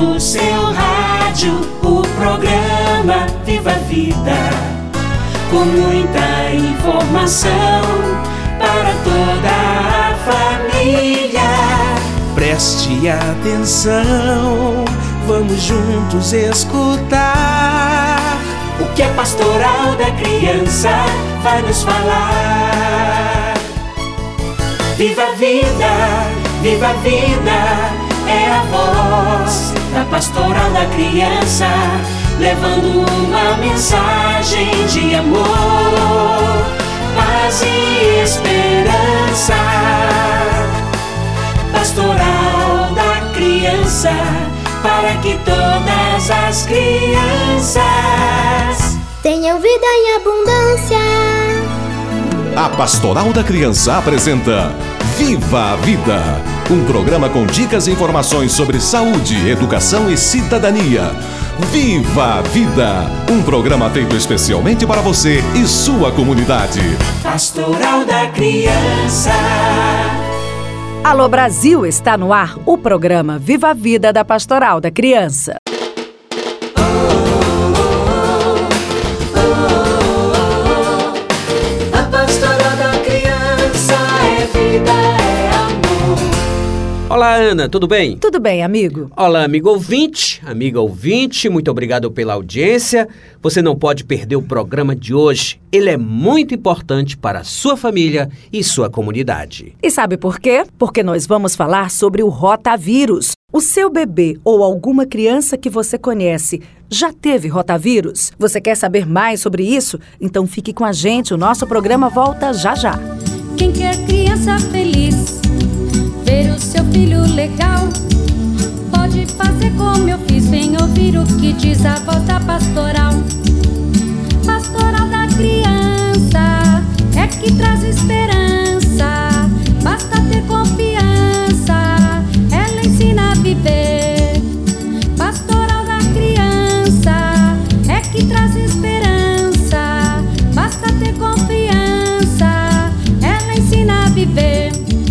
no seu rádio o programa Viva a Vida, com muita informação para toda a família. Preste atenção, vamos juntos escutar o que a Pastoral da Criança vai nos falar. Viva a vida, viva a vida, é a voz da Pastoral da Criança, levando uma mensagem de amor, paz e esperança. Pastoral da Criança, para que todas as crianças tenham vida em abundância. A Pastoral da Criança apresenta Viva a Vida, um programa com dicas e informações sobre saúde, educação e cidadania. Viva a Vida, um programa feito especialmente para você e sua comunidade. Pastoral da Criança. Alô Brasil, está no ar o programa Viva a Vida da Pastoral da Criança. A Pastoral da Criança é vida, é amor. Olá, Ana, tudo bem? Tudo bem, amigo? Olá, amigo ouvinte, amiga ouvinte, muito obrigado pela audiência. Você não pode perder o programa de hoje. Ele é muito importante para a sua família e sua comunidade. E sabe por quê? Porque nós vamos falar sobre o rotavírus. O seu bebê ou alguma criança que você conhece já teve rotavírus? Você quer saber mais sobre isso? Então fique com a gente, o nosso programa volta já já. Quem quer criança feliz, ver o seu filho legal, pode fazer como eu fiz, vem ouvir o que diz a voz da pastoral. Pastoral da criança é que traz esperança, basta ter confiança, ela ensina a viver. Pastoral da criança é que traz esperança, basta ter confiança, ela ensina a viver.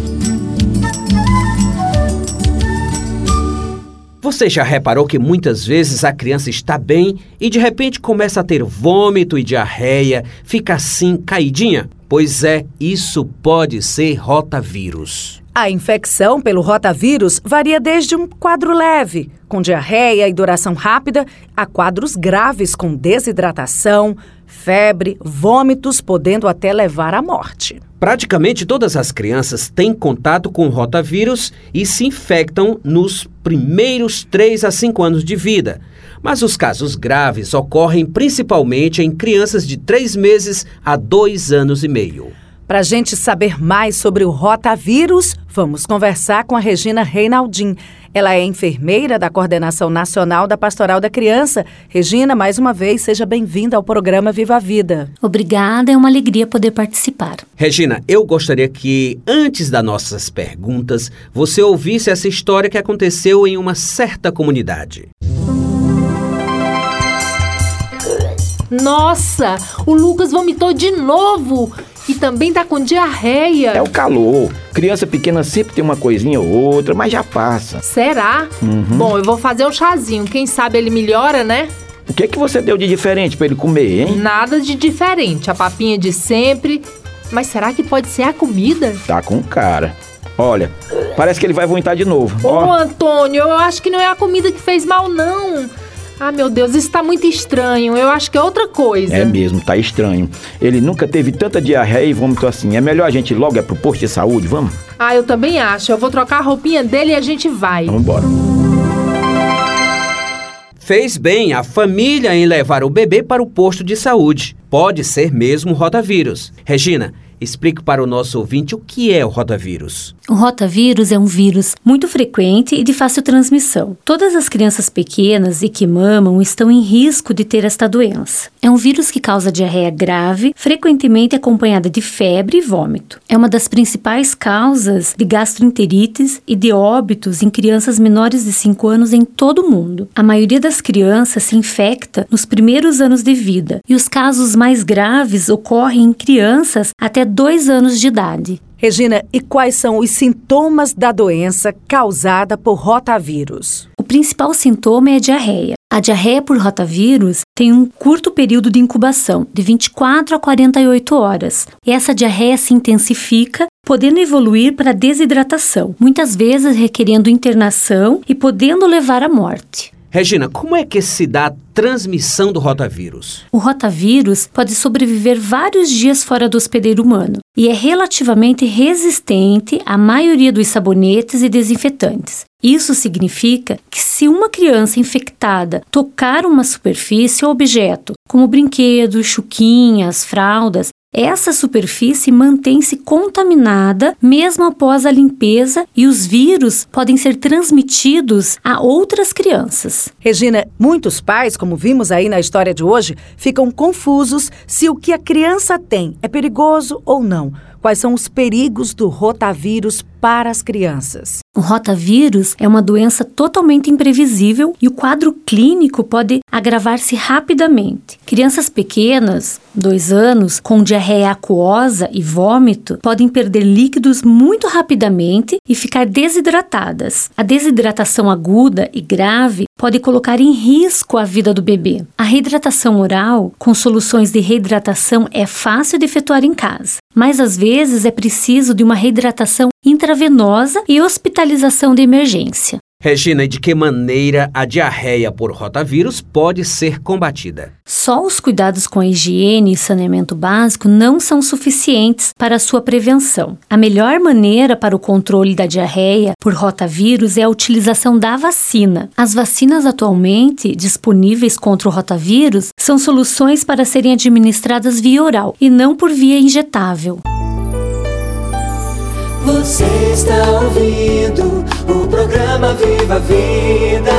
Você já reparou que muitas vezes a criança está bem e de repente começa a ter vômito e diarreia, fica assim caidinha? Pois é, isso pode ser rotavírus. A infecção pelo rotavírus varia desde um quadro leve, com diarreia e duração rápida, a quadros graves com desidratação, febre, vômitos, podendo até levar à morte. Praticamente todas as crianças têm contato com o rotavírus e se infectam nos primeiros 3 a 5 anos de vida. Mas os casos graves ocorrem principalmente em crianças de 3 meses a 2 anos e meio. Para a gente saber mais sobre o rotavírus, vamos conversar com a Regina Reinaldin. Ela é enfermeira da Coordenação Nacional da Pastoral da Criança. Regina, mais uma vez, seja bem-vinda ao programa Viva a Vida. Obrigada, é uma alegria poder participar. Regina, eu gostaria que, antes das nossas perguntas, você ouvisse essa história que aconteceu em uma certa comunidade. Nossa, o Lucas vomitou de novo e também tá com diarreia. É o calor. Criança pequena sempre tem uma coisinha ou outra, mas já passa. Será? Bom, eu vou fazer um chazinho. Quem sabe ele melhora, né? O que é que você deu de diferente pra ele comer, hein? Nada de diferente. A papinha de sempre. Mas será que pode ser a comida? Tá com cara. Olha, parece que ele vai vomitar de novo. Ô, Antônio, eu acho que não é a comida que fez mal, não. Ah, meu Deus, isso tá muito estranho. Eu acho que é outra coisa. É mesmo, tá estranho. Ele nunca teve tanta diarreia e vômito assim. É melhor a gente ir logo pro posto de saúde, vamos? Ah, eu também acho. Eu vou trocar a roupinha dele e a gente vai. Vamos embora. Fez bem a família em levar o bebê para o posto de saúde. Pode ser mesmo rotavírus. Regina, explique para o nosso ouvinte o que é o rotavírus. O rotavírus é um vírus muito frequente e de fácil transmissão. Todas as crianças pequenas e que mamam estão em risco de ter esta doença. É um vírus que causa diarreia grave, frequentemente acompanhada de febre e vômito. É uma das principais causas de gastroenterites e de óbitos em crianças menores de 5 anos em todo o mundo. A maioria das crianças se infecta nos primeiros anos de vida e os casos mais graves ocorrem em crianças até 2 anos de idade. Regina, e quais são os sintomas da doença causada por rotavírus? O principal sintoma é a diarreia. A diarreia por rotavírus tem um curto período de incubação, de 24 a 48 horas. E essa diarreia se intensifica, podendo evoluir para desidratação, muitas vezes requerendo internação e podendo levar à morte. Regina, como é que se dá a transmissão do rotavírus? O rotavírus pode sobreviver vários dias fora do hospedeiro humano e é relativamente resistente à maioria dos sabonetes e desinfetantes. Isso significa que se uma criança infectada tocar uma superfície ou objeto, como brinquedos, chuquinhas, fraldas, essa superfície mantém-se contaminada mesmo após a limpeza e os vírus podem ser transmitidos a outras crianças. Regina, muitos pais, como vimos aí na história de hoje, ficam confusos se o que a criança tem é perigoso ou não. Quais são os perigos do rotavírus para as crianças? O rotavírus é uma doença totalmente imprevisível e o quadro clínico pode agravar-se rapidamente. Crianças pequenas, 2 anos, com diarreia aquosa e vômito, podem perder líquidos muito rapidamente e ficar desidratadas. A desidratação aguda e grave pode colocar em risco a vida do bebê. A reidratação oral, com soluções de reidratação, é fácil de efetuar em casa, mas às vezes é preciso de uma reidratação intravenosa e hospitalização de emergência. Regina, e de que maneira a diarreia por rotavírus pode ser combatida? Só os cuidados com a higiene e saneamento básico não são suficientes para a sua prevenção. A melhor maneira para o controle da diarreia por rotavírus é a utilização da vacina. As vacinas atualmente disponíveis contra o rotavírus são soluções para serem administradas via oral e não por via injetável. Você está ouvindo o programa Viva a Vida.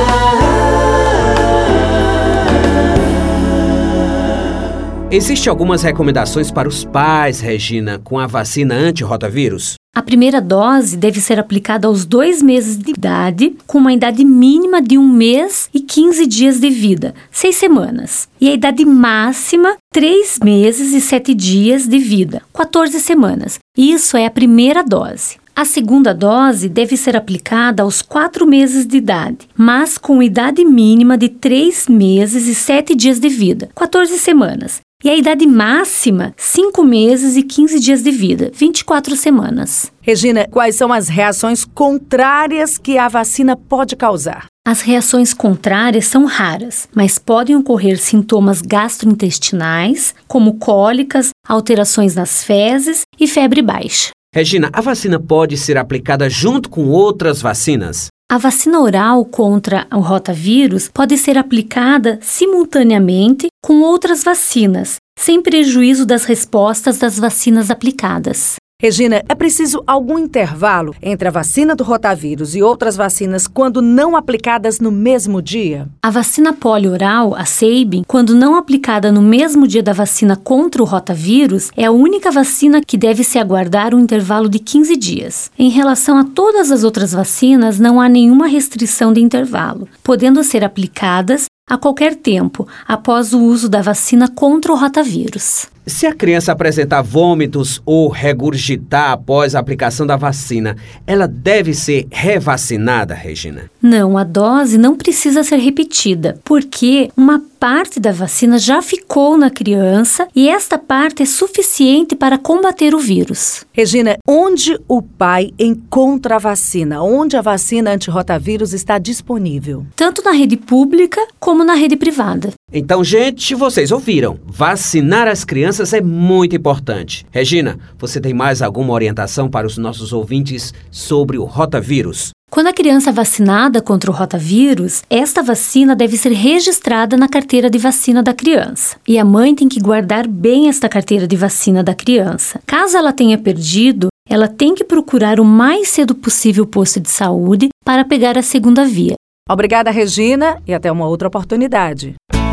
Existem algumas recomendações para os pais, Regina, com a vacina anti-rotavírus? A primeira dose deve ser aplicada aos 2 meses de idade, com uma idade mínima de 1 mês e 15 dias de vida, 6 semanas. E a idade máxima, 3 meses e 7 dias de vida, 14 semanas. Isso é a primeira dose. A segunda dose deve ser aplicada aos 4 meses de idade, mas com idade mínima de 3 meses e 7 dias de vida, 14 semanas. E a idade máxima, 5 meses e 15 dias de vida, 24 semanas. Regina, quais são as reações contrárias que a vacina pode causar? As reações contrárias são raras, mas podem ocorrer sintomas gastrointestinais, como cólicas, alterações nas fezes e febre baixa. Regina, a vacina pode ser aplicada junto com outras vacinas? A vacina oral contra o rotavírus pode ser aplicada simultaneamente com outras vacinas, sem prejuízo das respostas das vacinas aplicadas. Regina, é preciso algum intervalo entre a vacina do rotavírus e outras vacinas quando não aplicadas no mesmo dia? A vacina polio-oral, a Sabin, quando não aplicada no mesmo dia da vacina contra o rotavírus, é a única vacina que deve se aguardar um intervalo de 15 dias. Em relação a todas as outras vacinas, não há nenhuma restrição de intervalo, podendo ser aplicadas a qualquer tempo após o uso da vacina contra o rotavírus. Se a criança apresentar vômitos ou regurgitar após a aplicação da vacina, ela deve ser revacinada, Regina? Não, a dose não precisa ser repetida, porque uma parte da vacina já ficou na criança e esta parte é suficiente para combater o vírus. Regina, onde o pai encontra a vacina? Onde a vacina anti-rotavírus está disponível? Tanto na rede pública como na rede privada. Então, gente, vocês ouviram. Vacinar as crianças é muito importante. Regina, você tem mais alguma orientação para os nossos ouvintes sobre o rotavírus? Quando a criança é vacinada contra o rotavírus, esta vacina deve ser registrada na carteira de vacina da criança. E a mãe tem que guardar bem esta carteira de vacina da criança. Caso ela tenha perdido, ela tem que procurar o mais cedo possível o posto de saúde para pegar a segunda via. Obrigada, Regina, e até uma outra oportunidade.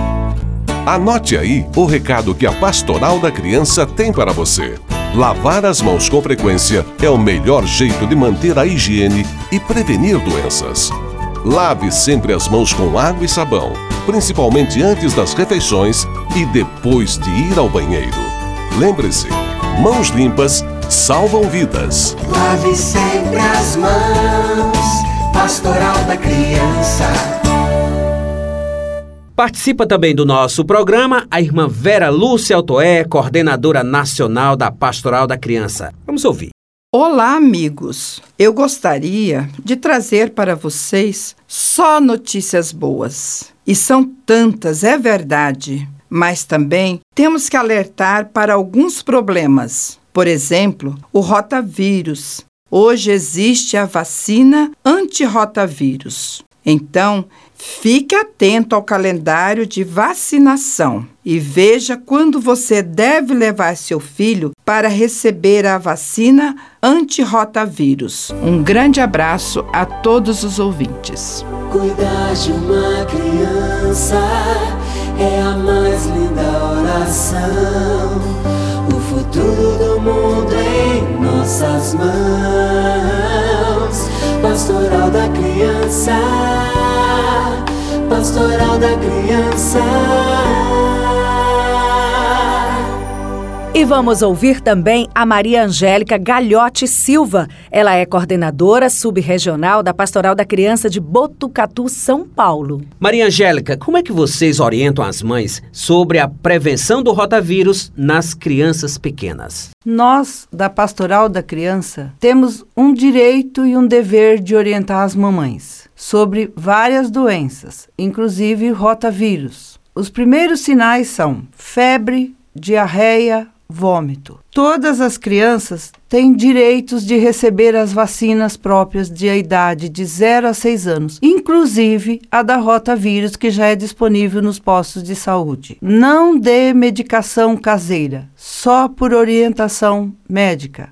Anote aí o recado que a Pastoral da Criança tem para você. Lavar as mãos com frequência é o melhor jeito de manter a higiene e prevenir doenças. Lave sempre as mãos com água e sabão, principalmente antes das refeições e depois de ir ao banheiro. Lembre-se, mãos limpas salvam vidas. Lave sempre as mãos, Pastoral da Criança. Participa também do nosso programa a irmã Vera Lúcia Altoé, coordenadora nacional da Pastoral da Criança. Vamos ouvir. Olá, amigos! Eu gostaria de trazer para vocês só notícias boas. E são tantas, é verdade. Mas também temos que alertar para alguns problemas. Por exemplo, o rotavírus. Hoje existe a vacina anti-rotavírus. Então, fique atento ao calendário de vacinação e veja quando você deve levar seu filho para receber a vacina anti-rotavírus. Um grande abraço a todos os ouvintes. Cuidar de uma criança é a mais linda oração. O futuro do mundo em nossas mãos. Pastoral da Criança, Pastoral da Criança. E vamos ouvir também a Maria Angélica Galhote Silva. Ela é coordenadora subregional da Pastoral da Criança de Botucatu, São Paulo. Maria Angélica, como é que vocês orientam as mães sobre a prevenção do rotavírus nas crianças pequenas? Nós, da Pastoral da Criança, temos um direito e um dever de orientar as mamães sobre várias doenças, inclusive rotavírus. Os primeiros sinais são febre, diarreia, vômito. Todas as crianças têm direitos de receber as vacinas próprias de idade de 0 a 6 anos, inclusive a da rotavírus, que já é disponível nos postos de saúde. Não dê medicação caseira, só por orientação médica.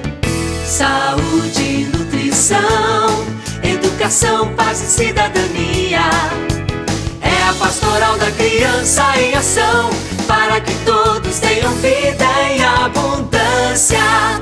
Saúde, nutrição, educação, paz e cidadania. É a Pastoral da Criança em ação, para que todos tenham vida em abundância.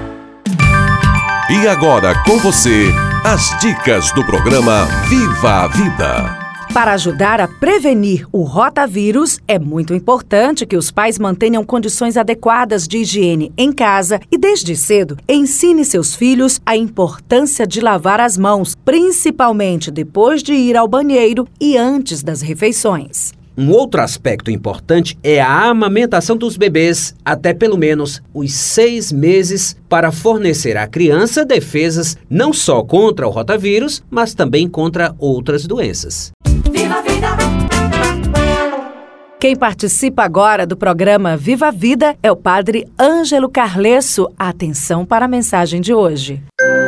E agora com você, as dicas do programa Viva a Vida. Para ajudar a prevenir o rotavírus, é muito importante que os pais mantenham condições adequadas de higiene em casa e, desde cedo, ensine seus filhos a importância de lavar as mãos, principalmente depois de ir ao banheiro e antes das refeições. Um outro aspecto importante é a amamentação dos bebês até pelo menos os 6 meses para fornecer à criança defesas não só contra o rotavírus, mas também contra outras doenças. Viva a vida! Quem participa agora do programa Viva a Vida é o Padre Ângelo Carlesso. Atenção para a mensagem de hoje.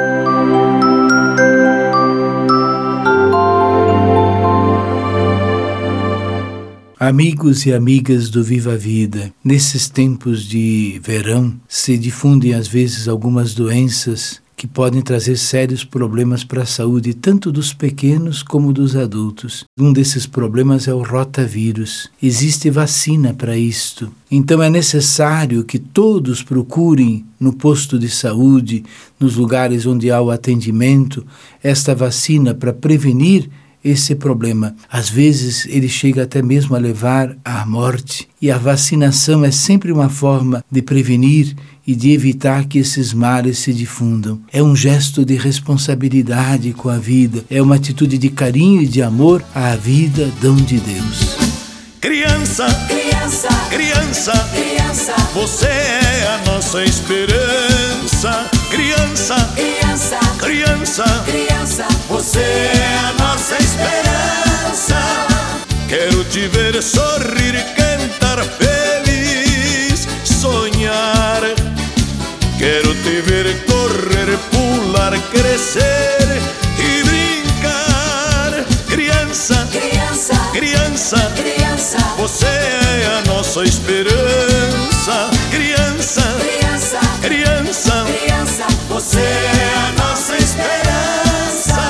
Amigos e amigas do Viva a Vida, nesses tempos de verão se difundem às vezes algumas doenças que podem trazer sérios problemas para a saúde tanto dos pequenos como dos adultos. Um desses problemas é o rotavírus. Existe vacina para isto. Então é necessário que todos procurem no posto de saúde, nos lugares onde há o atendimento, esta vacina para prevenir esse problema. Às vezes ele chega até mesmo a levar à morte, e a vacinação é sempre uma forma de prevenir e de evitar que esses males se difundam. É um gesto de responsabilidade com a vida, é uma atitude de carinho e de amor à vida, dom de Deus. Criança, criança, criança, criança, você é a nossa esperança. Criança, criança, criança, criança, você é a nossa esperança. Quero te ver sorrir, cantar feliz, sonhar. Quero te ver correr, pular, crescer e brincar. Criança, criança, criança, criança, você é a nossa esperança. Criança, criança, criança, criança, você é a nossa esperança.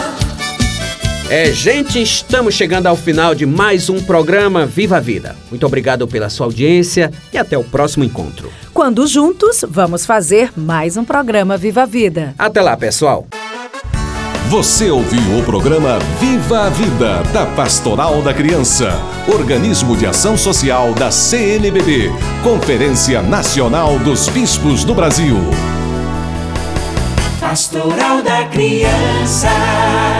Gente, estamos chegando ao final de mais um programa Viva a Vida. Muito obrigado pela sua audiência e até o próximo encontro. Quando juntos, vamos fazer mais um programa Viva a Vida. Até lá, pessoal. Você ouviu o programa Viva a Vida, da Pastoral da Criança, organismo de ação social da CNBB, Conferência Nacional dos Bispos do Brasil. Pastoral da Criança.